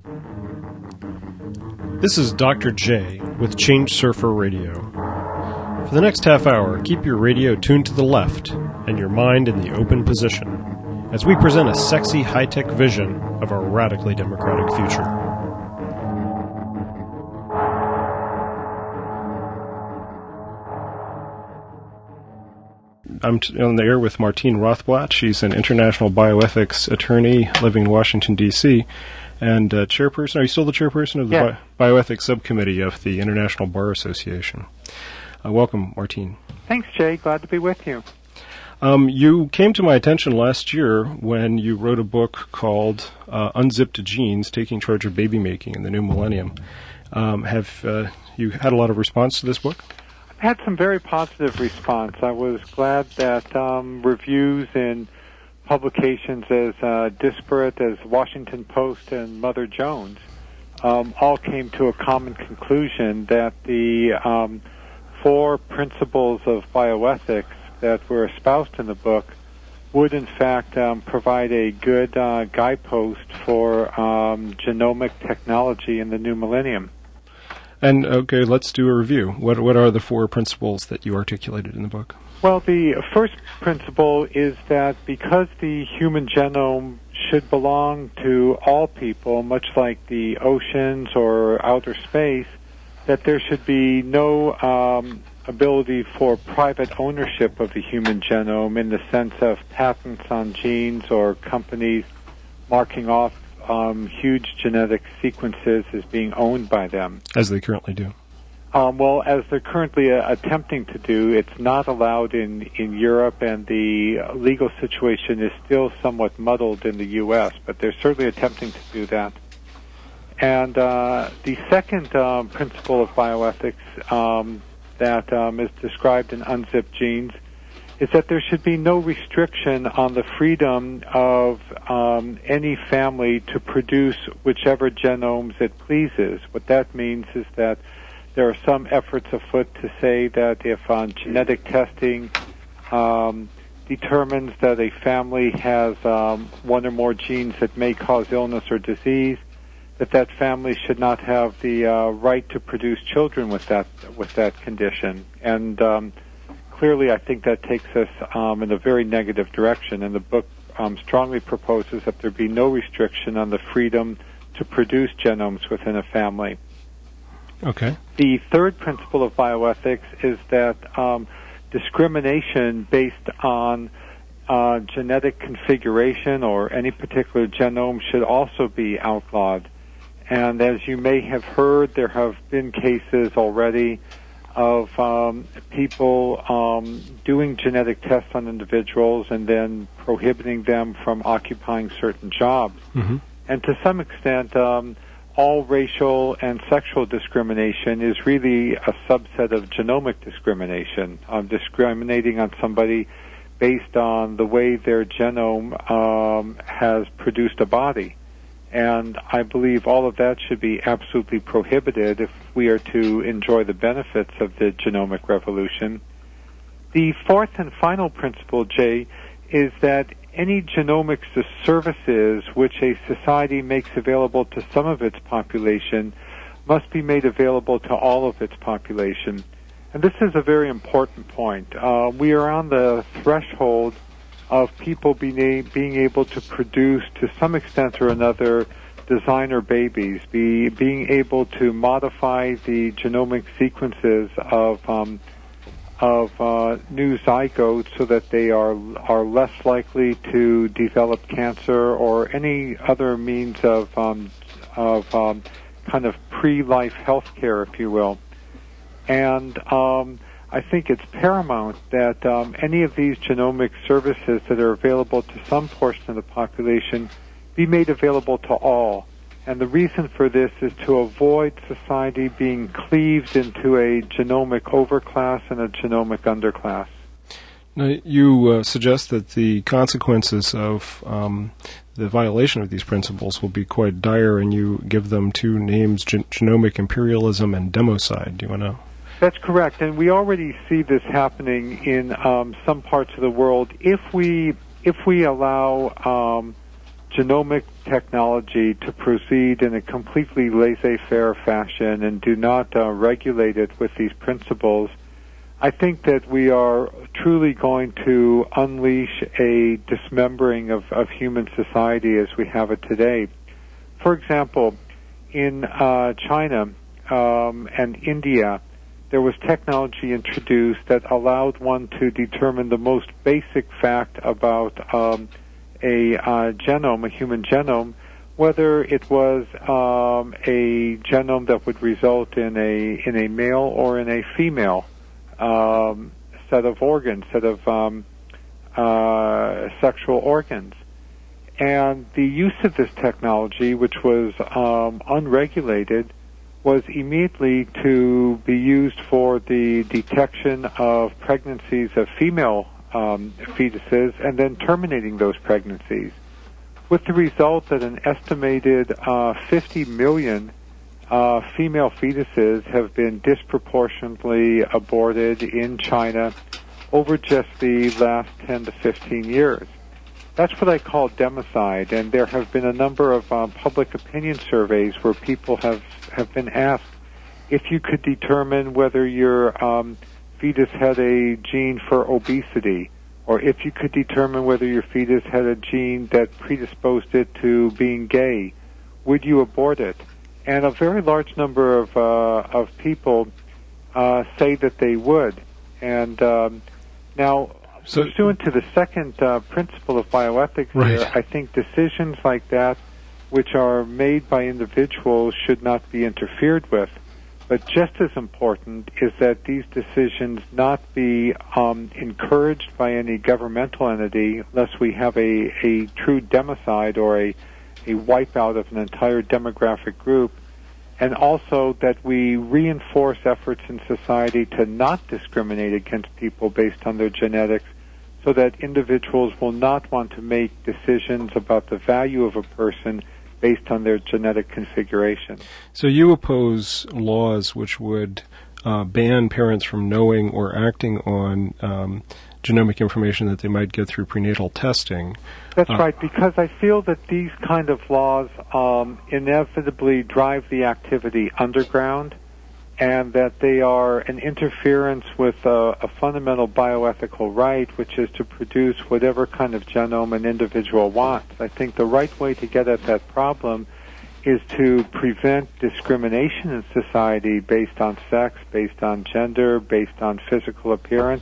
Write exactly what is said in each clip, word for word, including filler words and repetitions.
This is Doctor J with Change Surfer Radio. For the next half hour, keep your radio tuned to the left and your mind in the open position as we present a sexy high-tech vision of our radically democratic future. I'm on the air with Martine Rothblatt. She's an international bioethics attorney living in Washington, D C, and uh, chairperson. Are you still the chairperson of the yeah. Bi- Bioethics Subcommittee of the International Bar Association? Uh, welcome, Martine. Thanks, Jay. Glad to be with you. Um, you came to my attention last year when you wrote a book called uh, Unzipped Genes, Taking Charge of Baby Making in the New Millennium. Um, have uh, you had a lot of response to this book? I've had some very positive response. I was glad that um, reviews in publications as uh, disparate as Washington Post and Mother Jones um, all came to a common conclusion that the um, four principles of bioethics that were espoused in the book would, in fact, um, provide a good uh, guidepost for um, genomic technology in the new millennium. And, okay, let's do a review. What what are the four principles that you articulated in the book? Well, the first principle is that because the human genome should belong to all people, much like the oceans or outer space, that there should be no um, ability for private ownership of the human genome in the sense of patents on genes or companies marking off um, huge genetic sequences as being owned by them. As they currently do. Um, well, as they're currently uh, attempting to do, it's not allowed in, in Europe, and the legal situation is still somewhat muddled in the U S, but they're certainly attempting to do that. And uh, the second um, principle of bioethics um, that um, is described in Unzipped Genes is that there should be no restriction on the freedom of um, any family to produce whichever genomes it pleases. What that means is that there are some efforts afoot to say that if on genetic testing um, determines that a family has um, one or more genes that may cause illness or disease, that that family should not have the uh, right to produce children with that with that condition. And um, clearly, I think that takes us um, in a very negative direction. And the book um, strongly proposes that there be no restriction on the freedom to produce genomes within a family. Okay. The third principle of bioethics is that um, discrimination based on uh, genetic configuration or any particular genome should also be outlawed. And as you may have heard, there have been cases already of um, people um, doing genetic tests on individuals and then prohibiting them from occupying certain jobs. Mm-hmm. And to some extent, um, all racial and sexual discrimination is really a subset of genomic discrimination, um, discriminating on somebody based on the way their genome um, has produced a body. And I believe all of that should be absolutely prohibited if we are to enjoy the benefits of the genomic revolution. The fourth and final principle, Jay, is that any genomics services which a society makes available to some of its population must be made available to all of its population. And this is a very important point. Uh, we are on the threshold of people being, being able to produce, to some extent or another, designer babies, be, being able to modify the genomic sequences of um, of uh, new zygotes so that they are are less likely to develop cancer or any other means of um, of um, kind of pre-life health care, if you will. And um, I think it's paramount that um, any of these genomic services that are available to some portion of the population be made available to all. And the reason for this is to avoid society being cleaved into a genomic overclass and a genomic underclass. Now, you uh, suggest that the consequences of um, the violation of these principles will be quite dire, and you give them two names, gen- genomic imperialism and democide. Do you want to... That's correct, and we already see this happening in um, some parts of the world. If we if we allow um, genomic technology to proceed in a completely laissez-faire fashion and do not uh, regulate it with these principles, I think that we are truly going to unleash a dismembering of, of human society as we have it today. For example, in uh, China um, and India, there was technology introduced that allowed one to determine the most basic fact about um, a uh, genome, a human genome, whether it was um, a genome that would result in a in a male or in a female um, set of organs, set of um, uh, sexual organs. And the use of this technology, which was um, unregulated, was immediately to be used for the detection of pregnancies of female um, fetuses and then terminating those pregnancies, with the result that an estimated uh, fifty million uh, female fetuses have been disproportionately aborted in China over just the last ten to fifteen years. That's what I call democide, and there have been a number of um, public opinion surveys where people have, have been asked if you could determine whether your um, fetus had a gene for obesity, or if you could determine whether your fetus had a gene that predisposed it to being gay, would you abort it? And a very large number of, uh, of people uh, say that they would. And um, now... So, pursuant to the second uh, principle of bioethics right. here, I think decisions like that, which are made by individuals, should not be interfered with. But just as important is that these decisions not be um, encouraged by any governmental entity, lest we have a, a true democide or a, a wipeout of an entire demographic group, and also that we reinforce efforts in society to not discriminate against people based on their genetics, so that individuals will not want to make decisions about the value of a person based on their genetic configuration. So you oppose laws which would uh, ban parents from knowing or acting on um, genomic information that they might get through prenatal testing. That's uh, right, because I feel that these kind of laws um, inevitably drive the activity underground, and that they are an interference with a, a fundamental bioethical right, which is to produce whatever kind of genome an individual wants. I think the right way to get at that problem is to prevent discrimination in society based on sex, based on gender, based on physical appearance,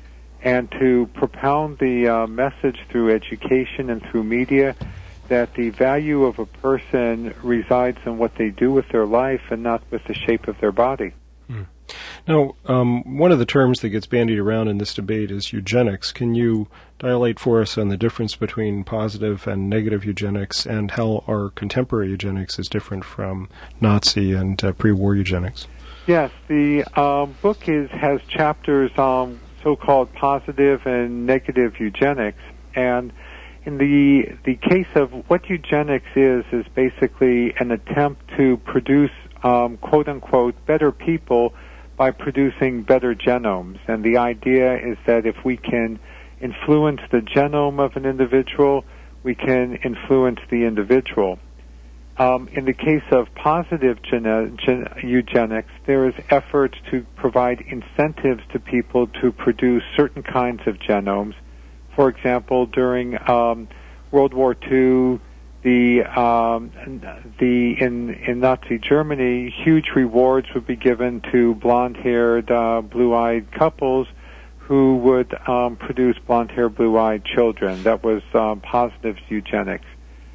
and to propound the uh, message through education and through media that the value of a person resides in what they do with their life and not with the shape of their body. Hmm. Now, um, one of the terms that gets bandied around in this debate is eugenics. Can you dilate for us on the difference between positive and negative eugenics and how our contemporary eugenics is different from Nazi and uh, pre-war eugenics? Yes, the um, book is has chapters on so-called positive and negative eugenics, and in the the case of what eugenics is, is basically an attempt to produce, um, quote-unquote, better people by producing better genomes. And the idea is that if we can influence the genome of an individual, we can influence the individual. Um, in the case of positive gene- gen- eugenics, there is efforts to provide incentives to people to produce certain kinds of genomes. For example, during um, World War Two, the um, the in in Nazi Germany, huge rewards would be given to blonde-haired, uh, blue-eyed couples who would um, produce blonde-haired, blue-eyed children. That was um, positive eugenics.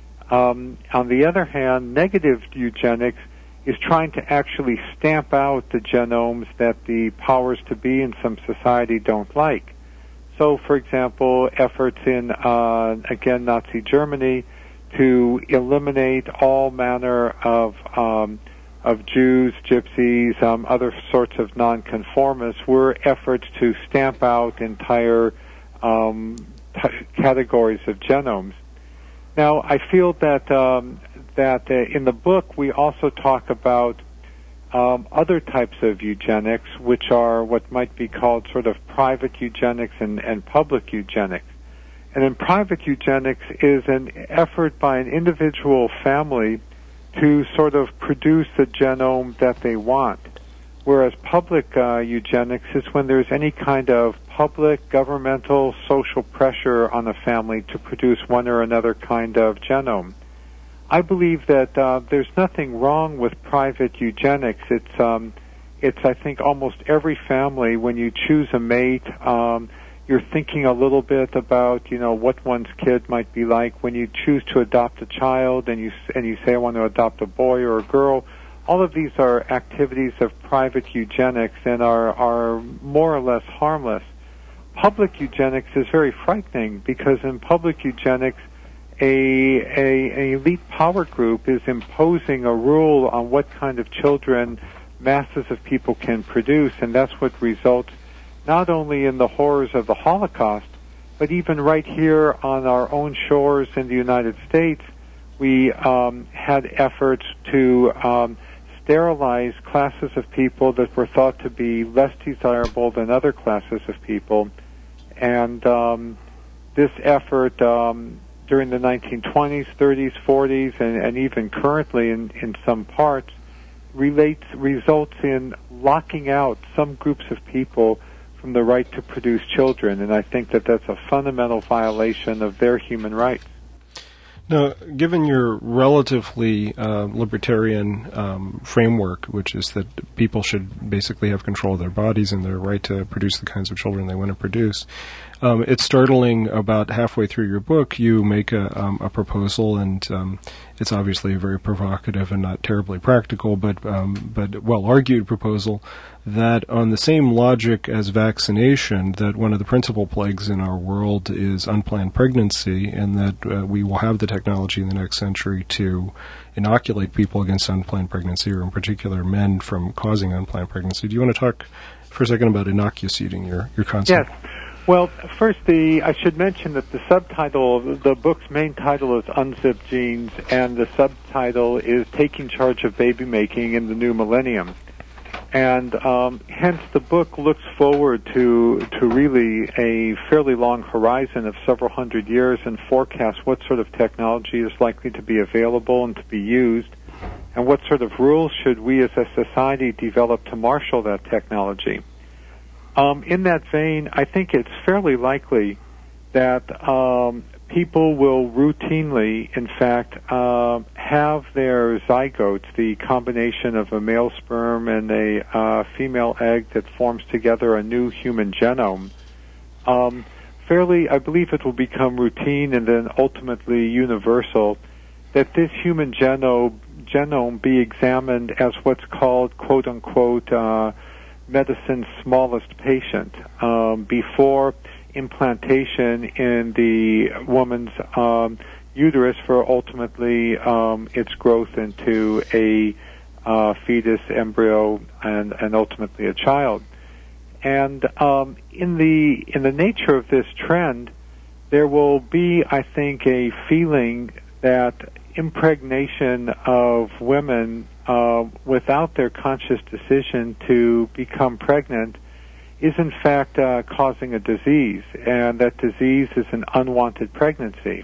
Um, on the other hand, negative eugenics is trying to actually stamp out the genomes that the powers to be in some society don't like. So, for example, efforts in, uh, again, Nazi Germany to eliminate all manner of um, of Jews, gypsies, um, other sorts of nonconformists were efforts to stamp out entire um, t- categories of genomes. Now, I feel that um, that uh, in the book we also talk about Um, other types of eugenics, which are what might be called sort of private eugenics and, and public eugenics. And then private eugenics is an effort by an individual family to sort of produce the genome that they want. Whereas public uh, eugenics is when there's any kind of public, governmental, social pressure on a family to produce one or another kind of genome. I believe that uh, there's nothing wrong with private eugenics. It's, um, it's I think, almost every family, when you choose a mate, um, you're thinking a little bit about, you know, what one's kid might be like. When you choose to adopt a child and you and you say, I want to adopt a boy or a girl, all of these are activities of private eugenics and are, are more or less harmless. Public eugenics is very frightening because in public eugenics, a, a, a elite power group is imposing a rule on what kind of children masses of people can produce, and that's what results not only in the horrors of the Holocaust, but even right here on our own shores in the United States, we um, had efforts to um, sterilize classes of people that were thought to be less desirable than other classes of people. And um, this effort um, during the nineteen twenties, thirties, forties, and, and even currently in, in some parts, relates results in locking out some groups of people from the right to produce children, and I think that that's a fundamental violation of their human rights. Now, given your relatively uh, libertarian um, framework, which is that people should basically have control of their bodies and their right to produce the kinds of children they want to produce, um, it's startling about halfway through your book you make a, um, a proposal, and um, it's obviously a very provocative and not terribly practical, but um, but well-argued proposal, that on the same logic as vaccination, that one of the principal plagues in our world is unplanned pregnancy, and that uh, we will have the technology in the next century to inoculate people against unplanned pregnancy, or in particular men from causing unplanned pregnancy. Do you want to talk for a second about innocuseating, your, your concept? Yes. Well, first, the I should mention that the subtitle, the book's main title is Unzipped Genes, and the subtitle is Taking Charge of Baby Making in the New Millennium. And um, hence the book looks forward to to really a fairly long horizon of several hundred years and forecasts what sort of technology is likely to be available and to be used, and what sort of rules should we as a society develop to marshal that technology. Um, in that vein, I think it's fairly likely that um, people will routinely, in fact, uh, have their zygotes, the combination of a male sperm and a uh, female egg that forms together a new human genome. Um, fairly, I believe it will become routine and then ultimately universal that this human genome, genome be examined as what's called, quote-unquote, uh, medicine's smallest patient um, before implantation in the woman's um, uterus for ultimately um, its growth into a uh, fetus, embryo, and, and ultimately a child. And um, in the in the nature of this trend, there will be, I think, a feeling that impregnation of women uh, without their conscious decision to become pregnant is in fact uh, causing a disease, and that disease is an unwanted pregnancy.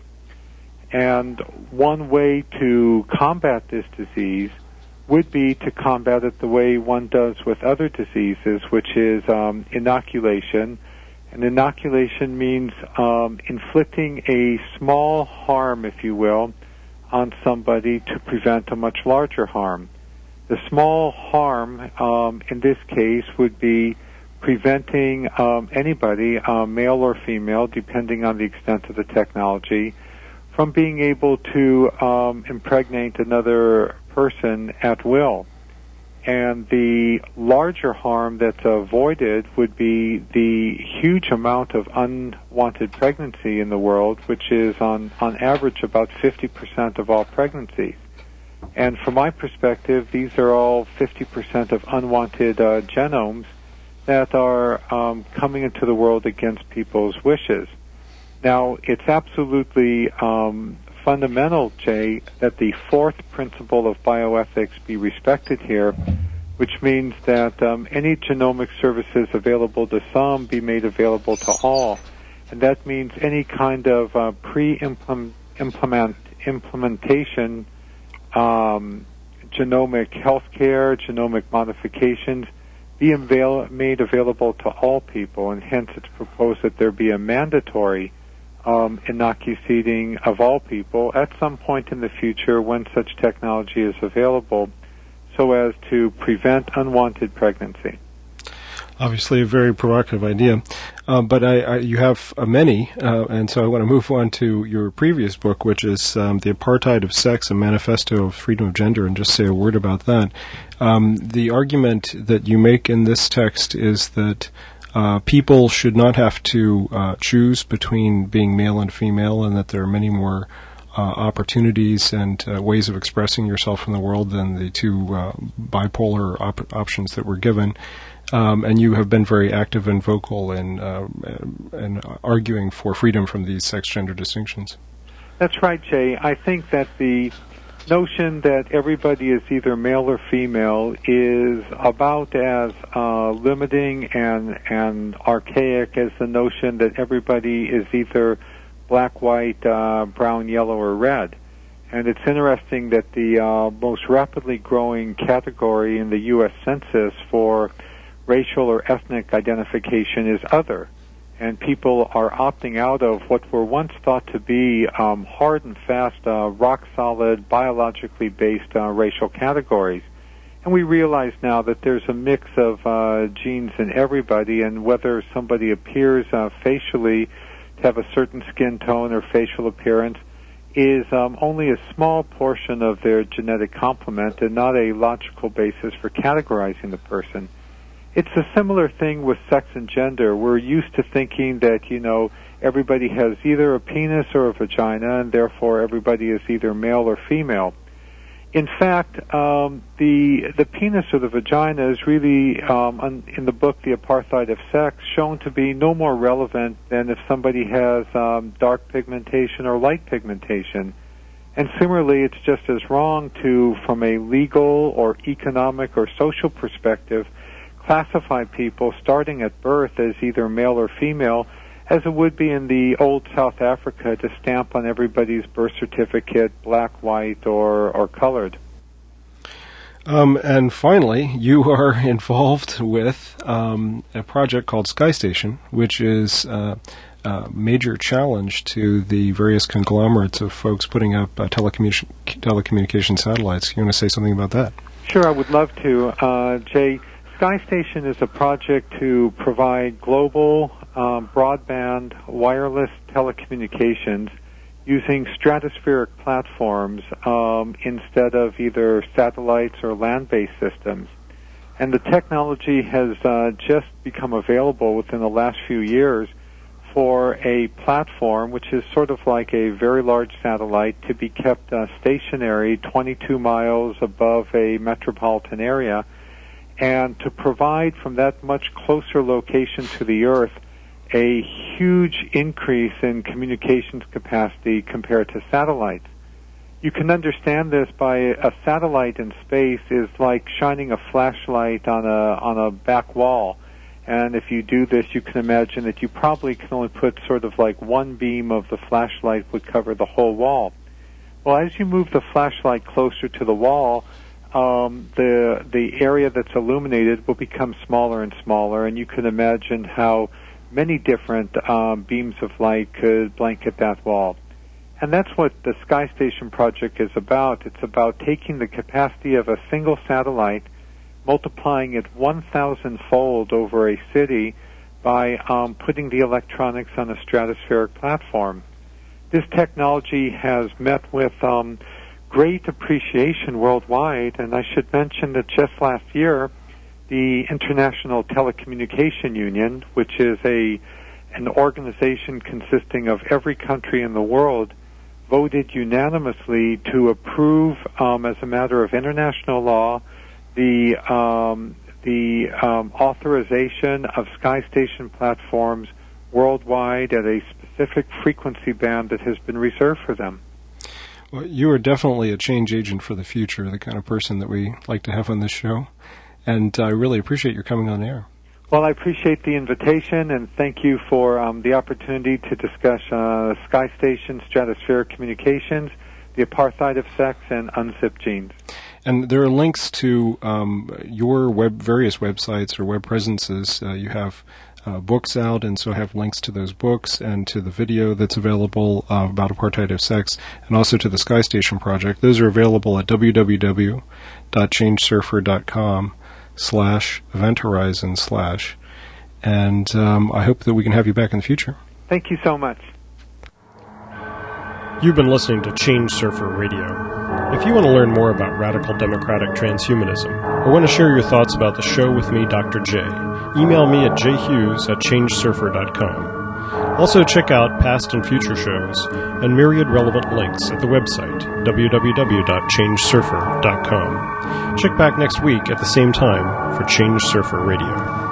And one way to combat this disease would be to combat it the way one does with other diseases, which is um, inoculation. And inoculation means um, inflicting a small harm, if you will, on somebody to prevent a much larger harm. The small harm um, in this case would be preventing um, anybody, uh, male or female, depending on the extent of the technology, from being able to um, impregnate another person at will. And the larger harm that's avoided would be the huge amount of unwanted pregnancy in the world, which is on, on average about fifty percent of all pregnancies. And from my perspective, these are all fifty percent of unwanted uh, genomes that are um, coming into the world against people's wishes. Now, it's absolutely um, fundamental, Jay, that the fourth principle of bioethics be respected here, which means that um, any genomic services available to some be made available to all. and that means any kind of uh, pre-implement implement, implementation, um, genomic healthcare, genomic modifications, be avail- made available to all people, and hence it's proposed that there be a mandatory um, inoculating of all people at some point in the future when such technology is available, so as to prevent unwanted pregnancy. Obviously a very provocative idea, uh, but I, I, you have uh, many, uh, and so I want to move on to your previous book, which is um, The Apartheid of Sex, a Manifesto of Freedom of Gender, and just say a word about that. Um, the argument that you make in this text is that uh, people should not have to uh, choose between being male and female, and that there are many more uh, opportunities and uh, ways of expressing yourself in the world than the two uh, bipolar op- options that were given. Um, and you have been very active and vocal in, uh, in arguing for freedom from these sex-gender distinctions. That's right, Jay. I think that the notion that everybody is either male or female is about as uh, limiting and, and archaic as the notion that everybody is either black, white, uh, brown, yellow, or red. And it's interesting that the uh, most rapidly growing category in the U S Census for racial or ethnic identification is other, and people are opting out of what were once thought to be um, hard and fast, uh, rock-solid, biologically based uh, racial categories. And we realize now that there's a mix of uh, genes in everybody, and whether somebody appears uh, facially to have a certain skin tone or facial appearance is um, only a small portion of their genetic complement and not a logical basis for categorizing the person. It's a similar thing with sex and gender. We're used to thinking that, you know, everybody has either a penis or a vagina, and therefore everybody is either male or female. In fact, um, the the penis or the vagina is really, um, un, in the book The Apartheid of Sex, shown to be no more relevant than if somebody has um, dark pigmentation or light pigmentation. And similarly, it's just as wrong to, from a legal or economic or social perspective, classify people starting at birth as either male or female, as it would be in the old South Africa to stamp on everybody's birth certificate black, white, or, or colored. Um, and finally, you are involved with um, a project called Sky Station, which is uh, a major challenge to the various conglomerates of folks putting up uh, telecommunication, telecommunication satellites. You want to say something about that? Sure, I would love to. Uh, Jay, Sky Station is a project to provide global um, broadband wireless telecommunications using stratospheric platforms um, instead of either satellites or land-based systems. And the technology has uh, just become available within the last few years for a platform which is sort of like a very large satellite to be kept uh, stationary twenty-two miles above a metropolitan area, and to provide from that much closer location to the Earth a huge increase in communications capacity compared to satellites. You can understand this by a satellite in space is like shining a flashlight on a on a back wall. And if you do this, you can imagine that you probably can only put sort of like one beam of the flashlight would cover the whole wall. Well, as you move the flashlight closer to the wall, um, the the area that's illuminated will become smaller and smaller, and you can imagine how many different um, beams of light could blanket that wall. And that's what the Sky Station project is about. It's about taking the capacity of a single satellite, multiplying it one thousand fold over a city by um, putting the electronics on a stratospheric platform. This technology has met with um, great appreciation worldwide, and I should mention that just last year, the International Telecommunication Union, which is a an organization consisting of every country in the world, voted unanimously to approve, um, as a matter of international law, the um, the um, authorization of Sky Station platforms worldwide at a specific frequency band that has been reserved for them. Well, you are definitely a change agent for the future, the kind of person that we like to have on this show. And I really appreciate your coming on air. Well, I appreciate the invitation, and thank you for um, the opportunity to discuss uh, Sky Station, stratospheric communications, the apartheid of sex, and unzipped genes. And there are links to um, your web, various websites or web presences. Uh, you have uh, books out, and so I have links to those books and to the video that's available uh, about apartheid of sex, and also to the Sky Station project. Those are available at w w w dot change surfer dot com slash event horizon slash. And um, I hope that we can have you back in the future. Thank you so much. You've been listening to Change Surfer Radio. If you want to learn more about radical democratic transhumanism, or want to share your thoughts about the show with me, Doctor J, email me at j hughes at change surfer dot com. Also check out past and future shows and myriad relevant links at the website, w w w dot change surfer dot com. Check back next week at the same time for Change Surfer Radio.